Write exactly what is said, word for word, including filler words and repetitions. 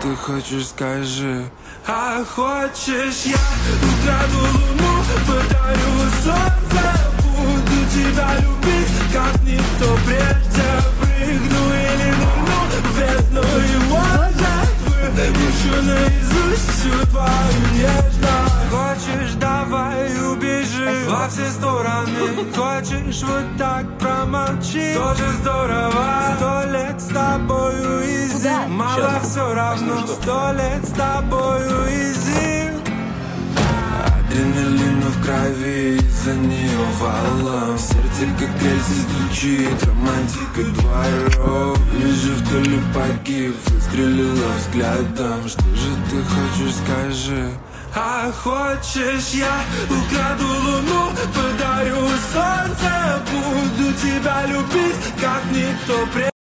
ты хочешь, скажи. А хочешь, я украду луну, подарю солнце, буду тебя любить, как никто прежде. Прыгну или нырну в бездну и, может, выпишу наизусть всю твою нежность. Хочешь, давай убежим во все стороны. Хочешь, вот так промолчи, тоже здорово. Сто лет с тобою и зим, мало все равно. Сто лет с тобою и зим. Адреналина в крови, из-за нее валом. Сердце как рельсы стучит, романтика дворов. Вижу, вдали погиб, выстрелила взглядом. Что же ты хочешь, скажи. А хочешь, я украду луну, подарю солнце, буду тебя любить, как никто прежде.